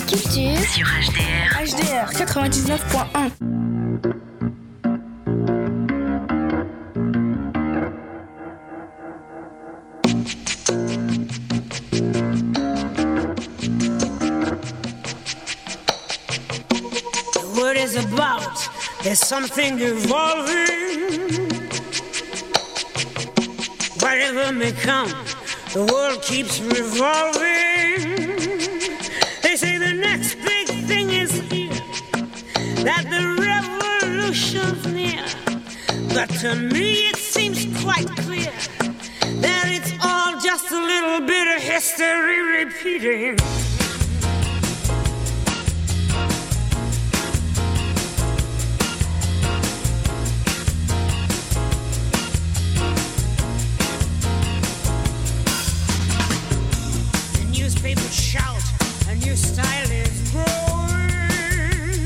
culture sur HDR. HDR 99.1. What is about? There's something evolving. Whatever may come, the world keeps revolving. They say the next big thing is here, that the revolution's near. But to me it seems quite clear that it's all just a little bit of history repeating. Shout, a new style is growing,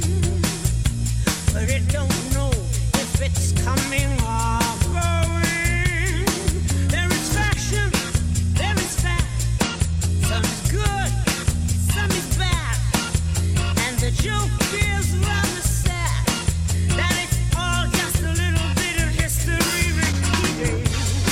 but it don't know if it's coming or going. There is fashion, there is fat, some is good, some is bad, and the joke is rather sad, that it's all just a little bit of history repeating.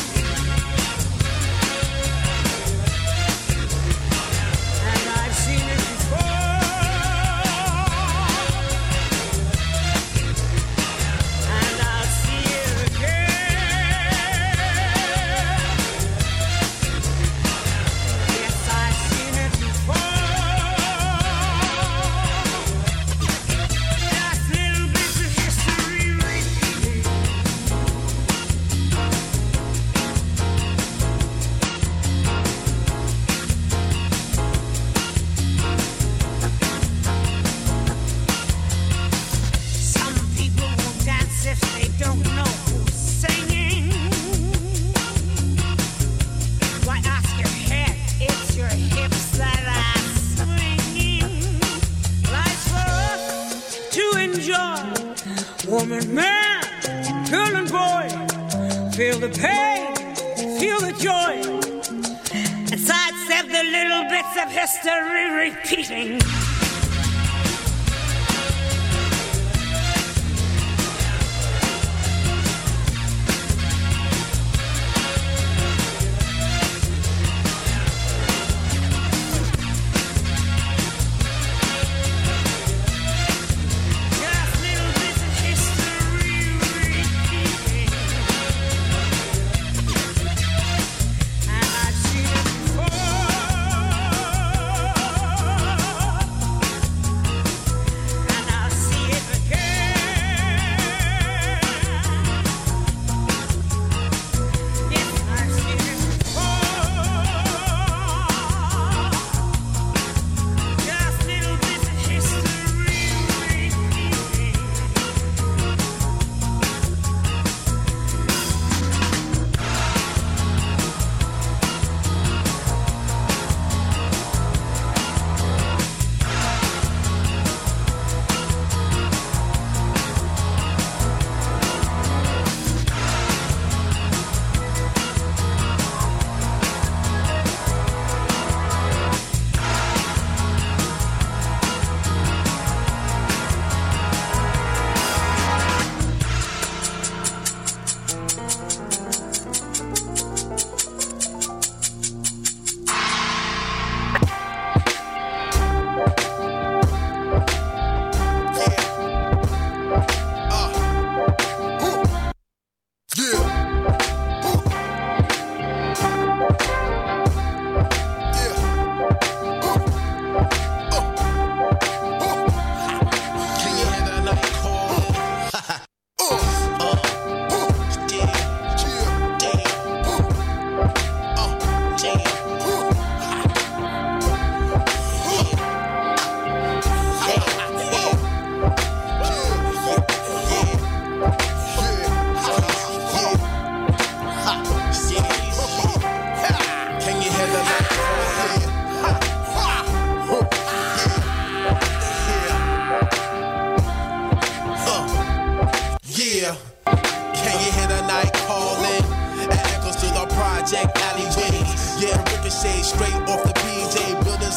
Woman, man, girl and boy, feel the pain, feel the joy, and sidestep the little bits of history repeating.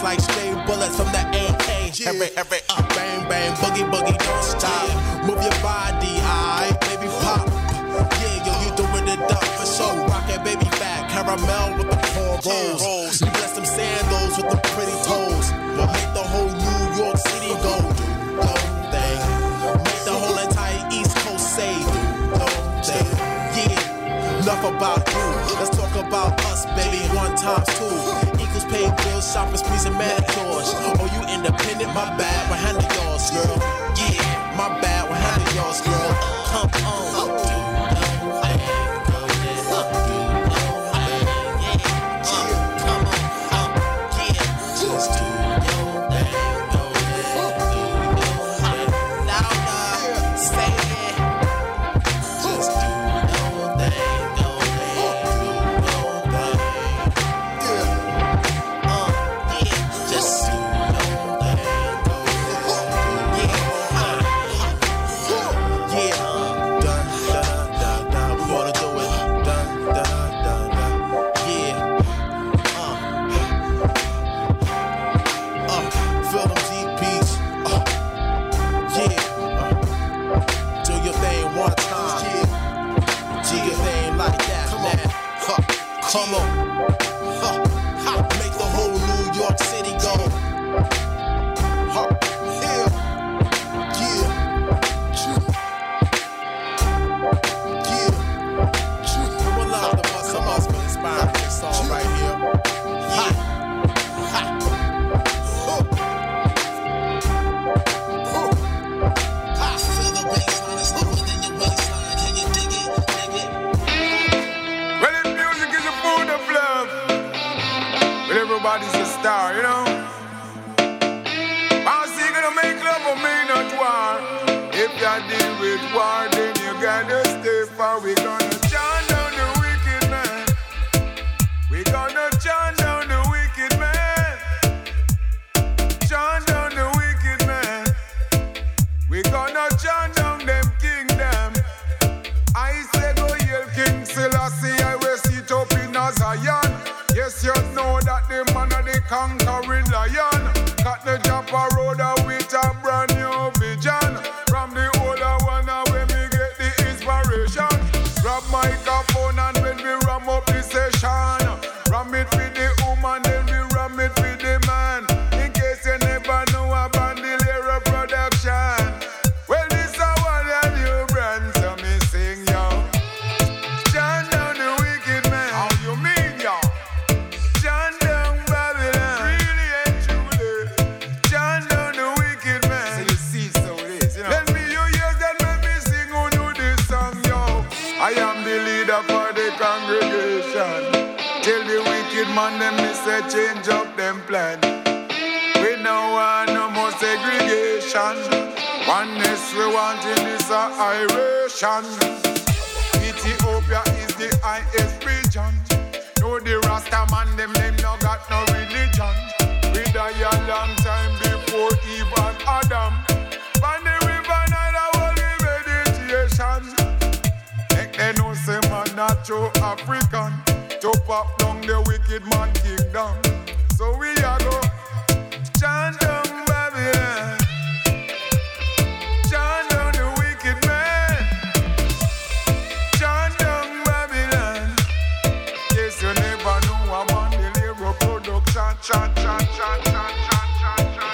like stray bullets from the AK. Every bang bang, boogie boogie, don't stop. Move your body, aight, baby pop. Yeah, yo, you doing it up for sure. Rock that baby back, caramel with the cornrows. You bless them sandals with the pretty toes. We'll make the whole New York City go thing. Make the whole entire East Coast say thing. Yeah, enough about you. Let's talk about us, baby. 1 times 2 equals paid bills, shopping sprees and manicures. Oh, you independent? My bad. We'll handle yours, girl. Yeah, my bad. We'll handle yours, girl. Come on. Come on, make the whole New York City go. Come along, the bus of us will inspire this song right here. Feel the bassline, it's lower than your waistline. Can you dig it? Dig it? Well, if music is a food of love, but everybody's a star, you know. How's he gonna make love or may not war? If you deal with war, then you gotta stay far. We gonna chant down the wicked man. We gonna chant down the wicked man. Chant down the wicked man. We gonna chant down them kingdom. I say go yell King Selassie, I will sit up in a Zion. Yes, you know that the man of the conquering lion. Cut the Joppa road with a brand new vision. From the older one when me get the inspiration. Grab microphone and when we ram up the session. Ram it with the woman, then we ram it with the man. In case you never know about the Bandolero production. Well, this is one of new brands, so me sing, yo. John down the wicked man. How you mean, yo? John down Babylon. Really and truly. John down the wicked man. So you see, so it is, you know. Let me you hear that, let me sing who knew this song, yo. I am the leader for the congregation. Tell the wicked man them me say change up them plan. We now want no more segregation. Oneness we want in this iration. Ethiopia is the highest region. No the Rasta man them no got no religion. We die a long time before Eve and Adam. From the river Nile a holy meditation. Make them know say man not true African. To pop down the wicked man kingdom. So we a go chant down Babylon. Chant down the wicked man. Chant down Babylon. Yes, you never know a Bandolero production. Chant, chant, chant, chant, chant, chant, chant, chant.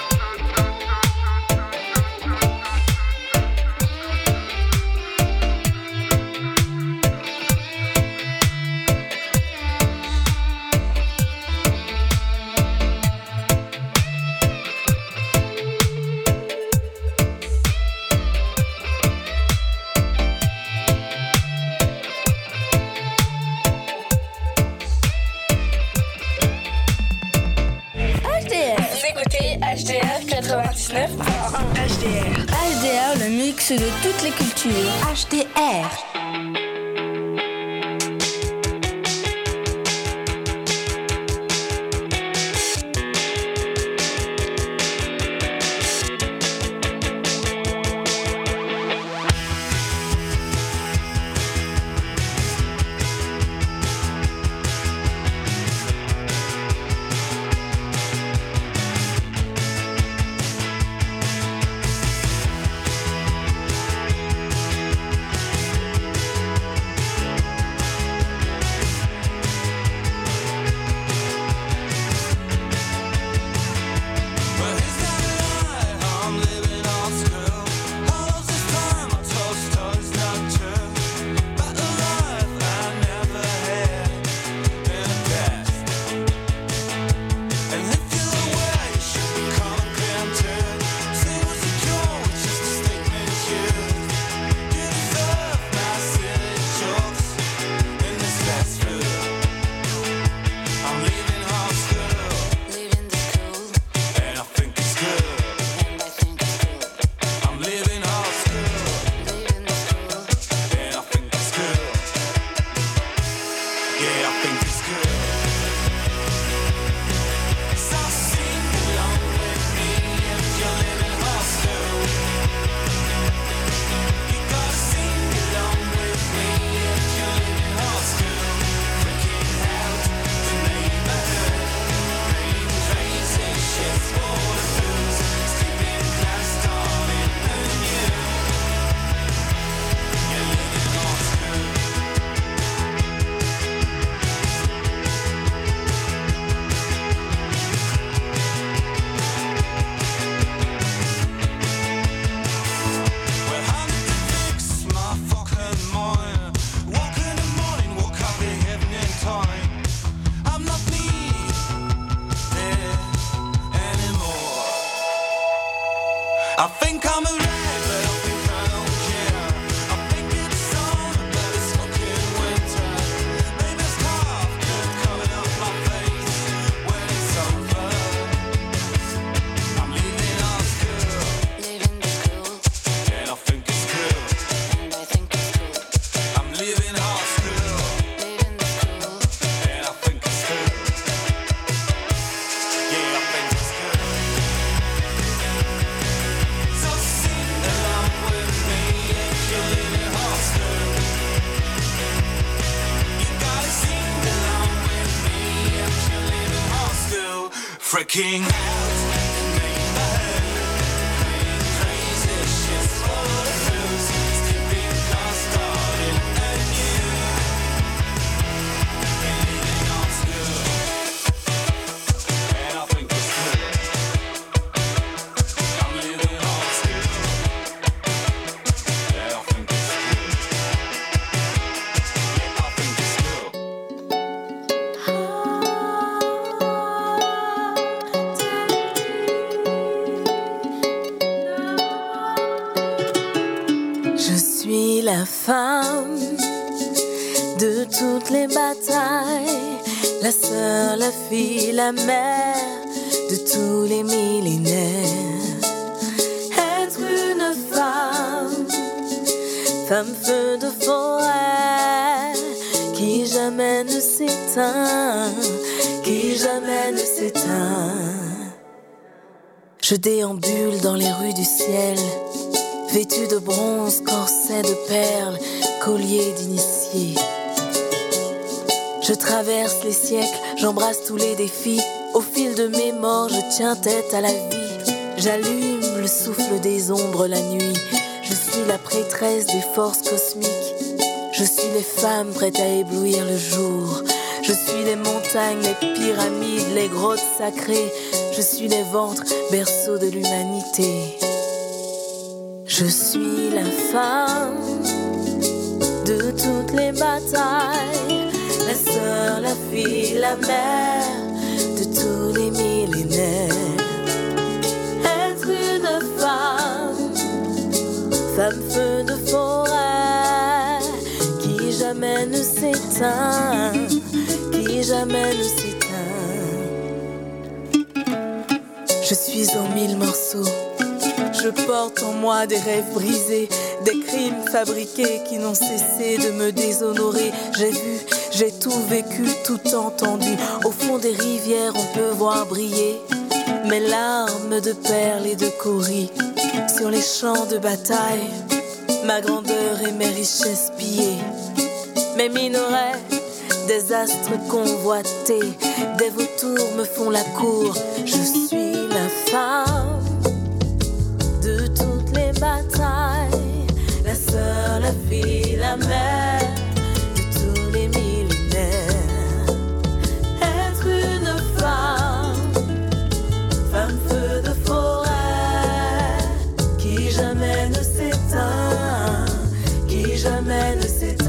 HDR 99.1 HDR. HDR, le mix de toutes les cultures. HDR. freaking la femme de toutes les batailles, la sœur, la fille, la mère de tous les millénaires. Être une femme, femme feu de forêt, qui jamais ne s'éteint, qui jamais ne s'éteint. Je déambule dans les rues du ciel, vêtue de bronze, corset de perles, collier d'initié. Je traverse les siècles, j'embrasse tous les défis. Au fil de mes morts, je tiens tête à la vie. J'allume le souffle des ombres la nuit. Je suis la prêtresse des forces cosmiques. Je suis les femmes prêtes à éblouir le jour. Je suis les montagnes, les pyramides, les grottes sacrées. Je suis les ventres, berceaux de l'humanité. Je suis la femme de toutes les batailles, la sœur, la fille, la mère de tous les millénaires. Être une femme, femme feu de forêt, qui jamais ne s'éteint, qui jamais ne s'éteint. Je suis en 1000 morceaux. Je porte en moi des rêves brisés, des crimes fabriqués qui n'ont cessé de me déshonorer. J'ai vu, j'ai tout vécu, tout entendu. Au fond des rivières, on peut voir briller mes larmes de perles et de cauris. Sur les champs de bataille, ma grandeur et mes richesses pillées. Mes minerais, des astres convoités, des vautours me font la cour. Je suis la femme de toutes les batailles, la sœur, la fille, la mère de tous les millénaires. Être une femme, femme feu de forêt, qui jamais ne s'éteint, qui jamais ne s'éteint.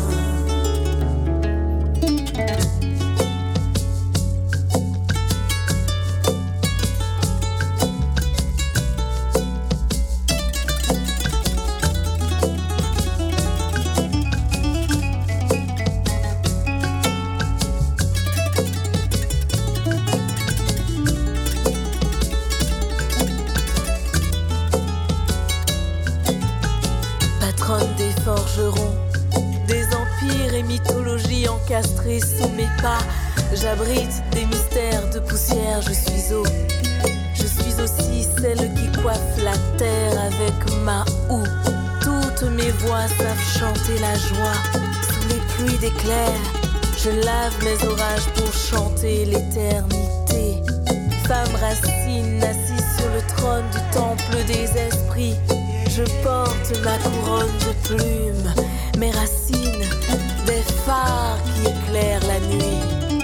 Des forgerons, des empires et mythologies encastrées sous mes pas. J'abrite des mystères de poussière, je suis aussi celle qui coiffe la terre avec ma houe. Toutes mes voix savent chanter la joie. Sous les pluies d'éclairs, je lave mes orages pour chanter l'éternité. Femme racine assise sur le trône du temple des esprits. Je porte ma couronne de plumes, mes racines, des phares qui éclairent la nuit.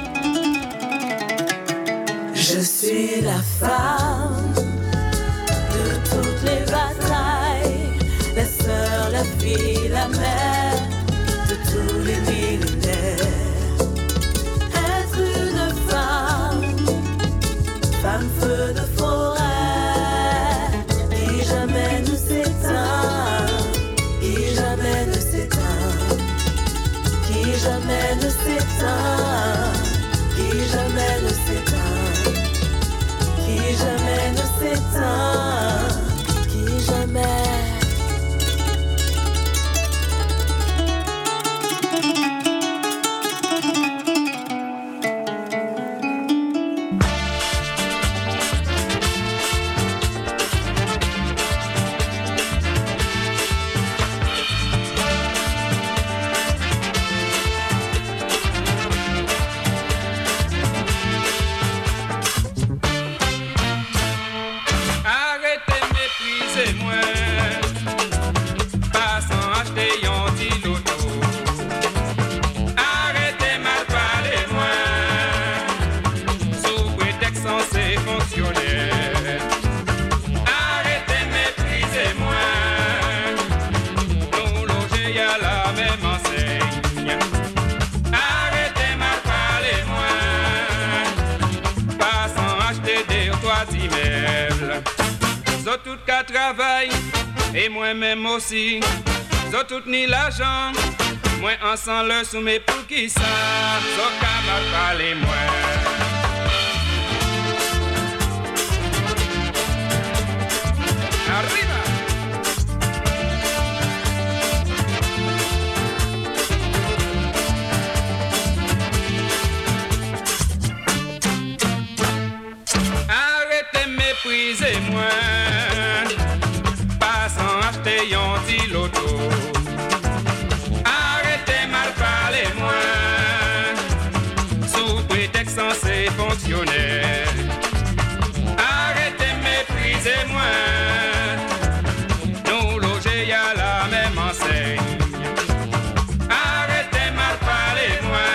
Je suis la femme de toutes les batailles, la sœur, la fille, la mère de tous les millénaires. Être une femme, femme feu de forêt, qui jamais ne s'éteint, qui jamais ne s'éteint, qui jamais ne s'éteint, qui jamais ne s'éteint, qui jamais ne s'éteint, qui jamais. Zo tout qu'à travail, et moi-même aussi. Zo tout ni l'argent, moi ensemble soumet pour qui ça. Zo qu'à m'a parlé moi. Arriba! Arrêtez méprisez-moi, pas sans acheter yon petit loto. Arrêtez mal parler moi, sous prétexte censé fonctionner. Arrêtez méprisez-moi, nous loger à la même enseigne. Arrêtez mal parler moi,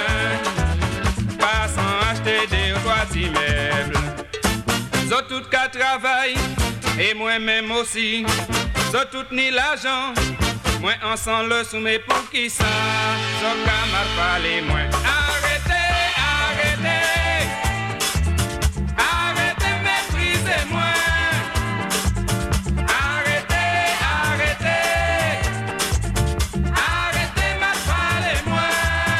pas sans acheter des toits d'immeubles. Zo tout qu'à travail, et moi-même aussi. Zo tout ni l'argent, moi ensemble soumet pour qui ça. Zo qu'à mal parler moi. Arrêtez, arrêtez, arrêtez méprisez-moi. Arrêtez, arrêtez, arrêtez mal parler moi.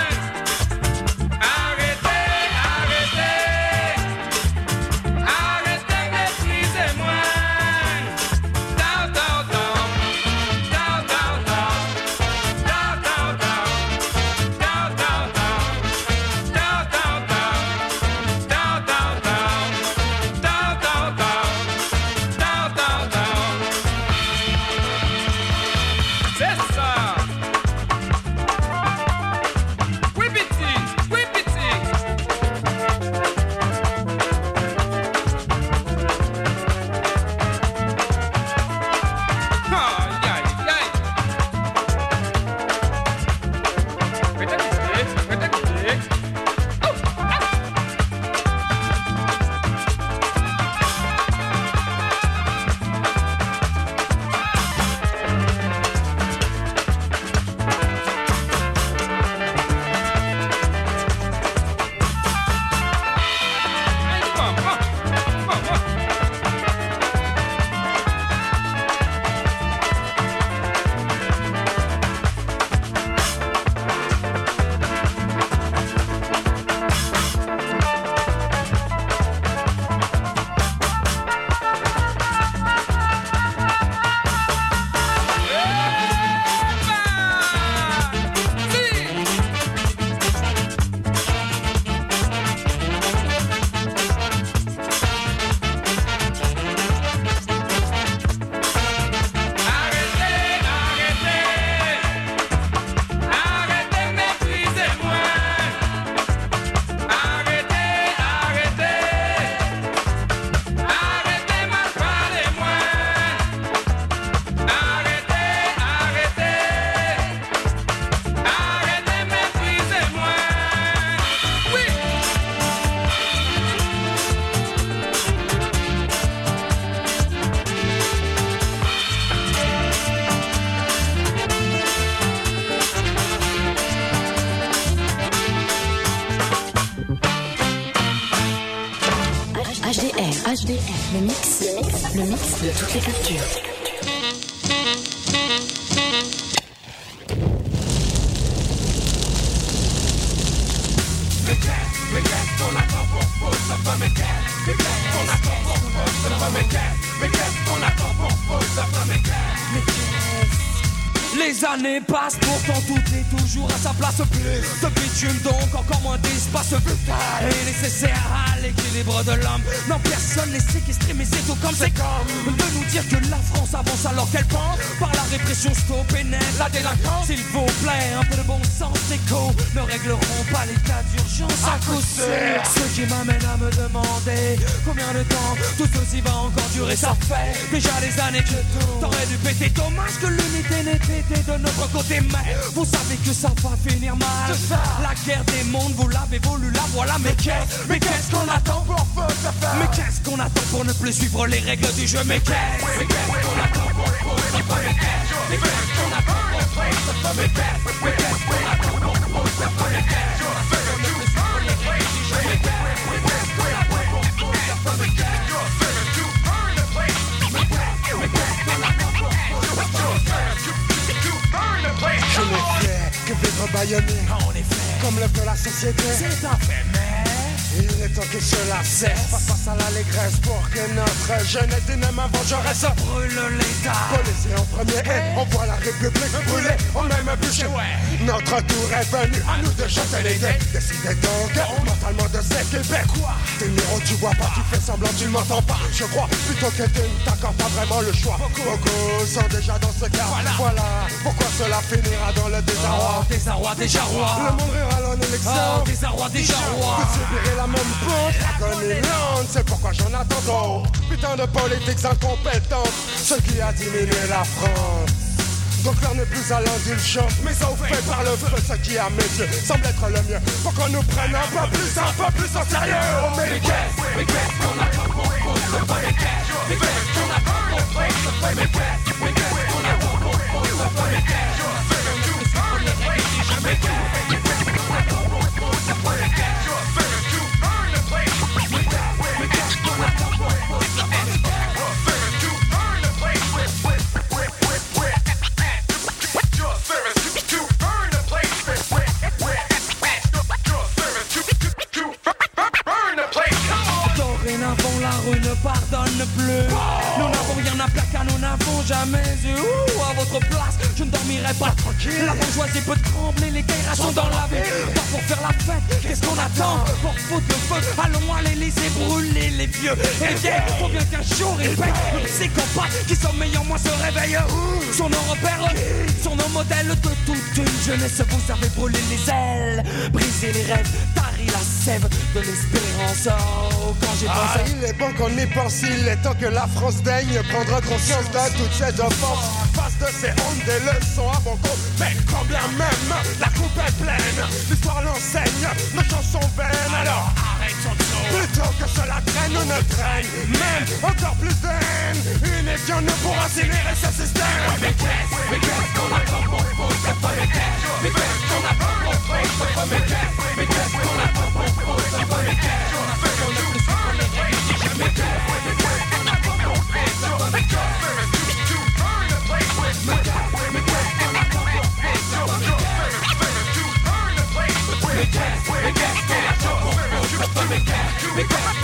Arrêtez, arrêtez, arrêtez méprisez-moi. Down, down, down, down, down, down, down, down, down, down, down, down, down, down, down, down, down, down, down, down. C'est ça. Oui, petit, oui, petit. Aïe, aïe, aïe. Arrêtez, arrêtez, arrêtez méprisez-moi. Arrêtez, arrêtez, arrêtez mal parler moi. Arrêtez, arrêtez, arrêtez méprisez-moi. Oui. HDR, le mix de toutes les cultures. Les années passent, pourtant tout est toujours à sa place. Plus de bitume, donc encore moins d'espace vital et nécessaire à l'équilibre de l'homme. Non, personne n'est séquestré, mais c'est tout comme c'est comme de nous dire que la France avance alors qu'elle pense par la répression stop et net la délinquance. S'il vous plaît, un peu de bon sens écho ne régleront pas les cas d'urgence à coup sûr. Ce qui m'amène à me demander combien de temps tout ceci va encore durer. Ça fait déjà des années que tout t'aurais dû péter. Dommage que l'unité n'ait été de notre côté, mais vous savez que ça va finir mal. La guerre des mondes, vous l'avez voulu, la voilà. Mais qu'est-ce qu'on attend pour Mais qu'est-ce qu'on attend pour ne plus suivre les règles du jeu? Mais qu'est-ce qu'on attend pour ne pas Mais qu'est-ce qu'on attend pour Mais qu'est-ce qu'on attend pour Mais qu'est-ce bâillonné. En effet, Comme le veut la société. c'est un fait, mais Il est temps que cela cesse. Face à l'allégresse pour que notre jeunesse dyname vengeresse. brûle l'État. Policier en premier et on voit la République brûler au même bûcher. Notre tour est venu, à nous de chanter les dés. Décidez donc mentalement de s'équiper. T'es Niro, tu vois pas, tu fais semblant, tu m'entends pas. Je crois plutôt que tu ne t'accordes pas vraiment le choix. Beaucoup sont déjà dans ce cas. Voilà pourquoi cela finira dans le désarroi. Oh, désarroi, déjà Le roi. monde rira en élection. Oh, désarroi, déjà roi. Vous subirez la même pente, l'agonie lente, c'est pourquoi j'en attends trop. Putain de politiques incompétentes, ce qui a diminué la France. Donc l'heure n'est plus à l'indulgence, mais ça vous fait par le feu, ce qui à mes yeux semble être le mieux. Faut qu'on nous prenne un peu plus en sérieux. Oh mais les caisses, qu'on a pas pour c'est pas les caisses. Les caisses qu'on a pas pour c'est pas les caisses. Les caisses qu'on a pas pour c'est pas les caisses. Dorénavant la rue ne pardonne plus. Nous n'avons rien à plaquer, nous n'avons jamais eu. À votre place, je ne dormirai pas tranquille. La bourgeoisie peut trembler, les guerres sont dans la ville. Pas pour faire la fête, qu'est-ce qu'on attend? Pour foutre le feu, allons à l'Élysée brûler les vieux et les vieilles. Faut bien qu'un jour ils payent. Le psychopathe qui sommeille en moi se réveille. Sont nos repères, sont nos modèles de toute une jeunesse. Vous avez brûlé les ailes, brisé les rêves, tari la sève de l'espérance. Oh, quand j'ai pensé. Il est bon qu'on y pense, il est temps que la France daigne prendre conscience de toutes ces offenses. Face de ces hontes, des leçons à bon compte. Mais quand bien même la coupe est pleine, l'histoire l'enseigne, nos chansons vaines. Alors arrêtons tout. Plutôt que cela traîne ou ne traîne, même encore plus de haine. Unifions-nous pour incinérer ce système. Mais qu'est-ce qu'on a pas pour c'est pas les caisses. Mais qu'est-ce qu'on a pas pour c'est pas les caisses. Mais qu'est-ce qu'on a pas pour c'est pas les caisses. Because